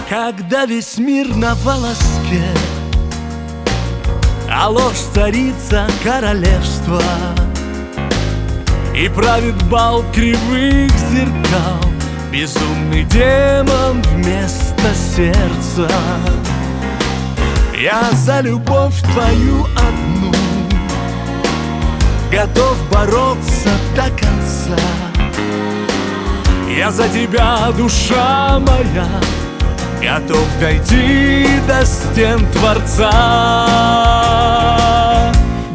Когда весь мир на волоске, а ложь царица королевства, и правит бал кривых зеркал безумный демон вместо сердца. Я за любовь твою одну готов бороться до конца. Я за тебя, душа моя, готов дойти до стен Творца.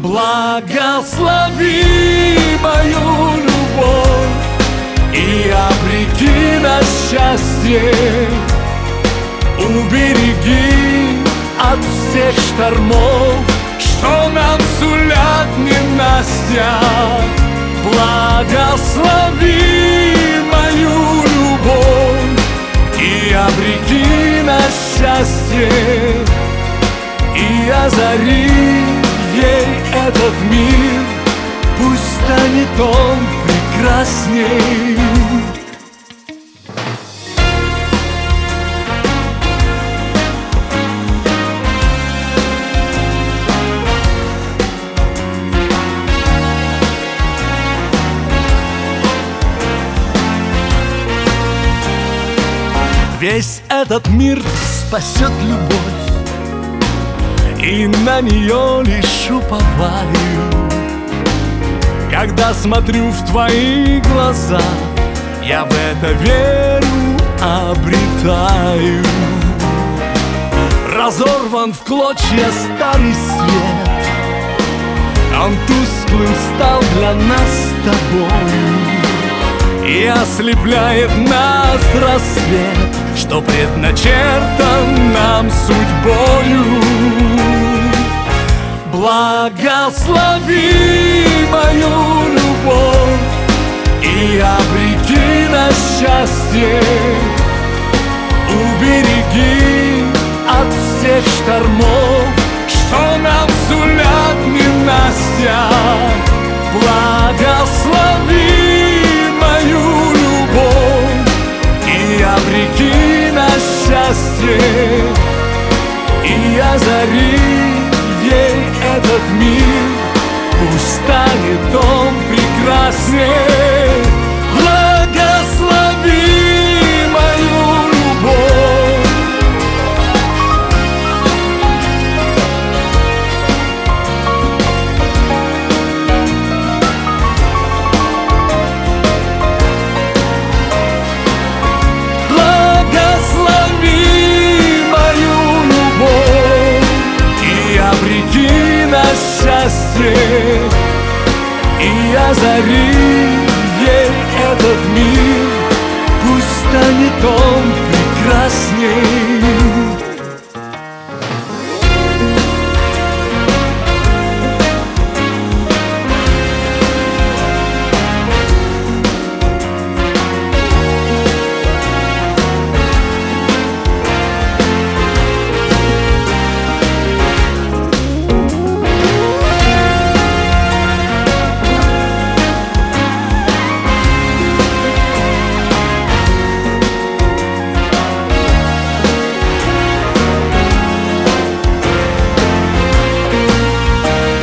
Благослови мою любовь и обреки на счастье. Убереги от всех штормов, что нам сулят ненастья. Благослови мою любовь и обреки на счастье, и озари ей этот мир, пусть станет он прекрасней. Весь этот мир спасет любовь, и на нее лишь уповаю. Когда смотрю в твои глаза, я в это веру обретаю. Разорван в клочья старый свет, он тусклым стал для нас с тобою, и ослепляет нас рассвет, что предначертан нам судьбою. Благослови мою любовь и обреки на счастье. Убереги от всех штормов, что нам сулят ненастья. Благослови мою любовь и обреки на счастье, и озари ей этот мир, пусть станет он прекраснее. Благослови мою любовь. Счастье, и озари ей этот мир, пусть станет он прекрасней.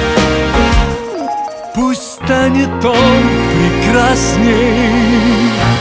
Станет он прекрасней.